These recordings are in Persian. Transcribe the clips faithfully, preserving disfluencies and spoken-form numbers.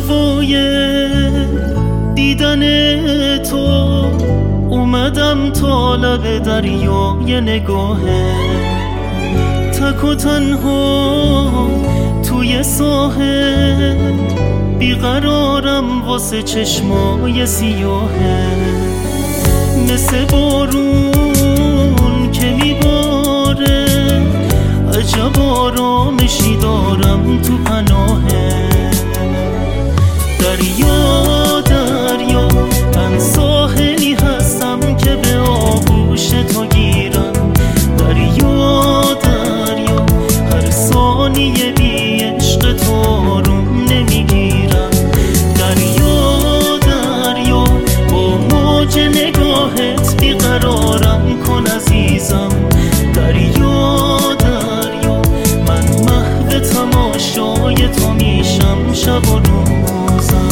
صفای دیدن تو اومدم تا لب دریای نگاهه، تک و تنها توی ساحل بیقرارم واسه چشمای سیاهه، مثل بارون که میباره عجب آرامشی دارم تو پناهه. دریا دریا من ساحلی هستم که به آغوش تو گیرم، دریا دریا هر ثانیه بی عشق تو آروم نمیگیرم، دریا دریا با موج نگاهت بیقرارم کن عزیزم، دریا دریا من محو تماشای تو میشم شب و روزم.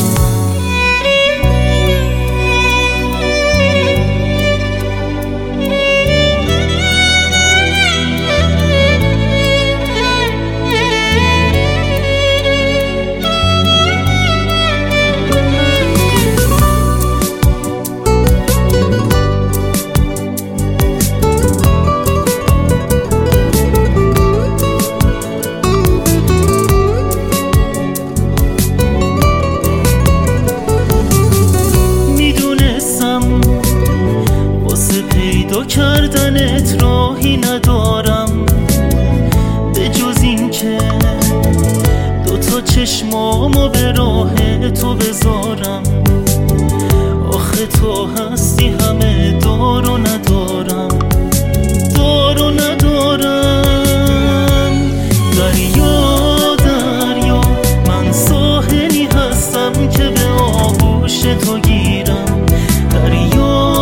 پیدا کردنت راهی ندارم به جز این که دوتا چشمامو به راه تو بذارم، آخه تو هستی همه دار و ندارم، دار و ندارم. دریا دریا من ساحلی هستم که به آغوش تو گیرم، دریا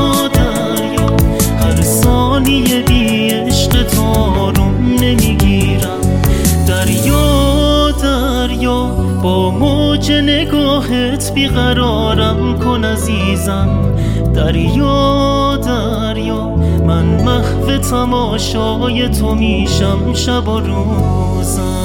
یه بی عشق تو آروم نمیگیرم، دریا دریا با موج نگاهت بیقرارم کن عزیزم، دریا دریا من محو تماشای تو میشم شب و روزم.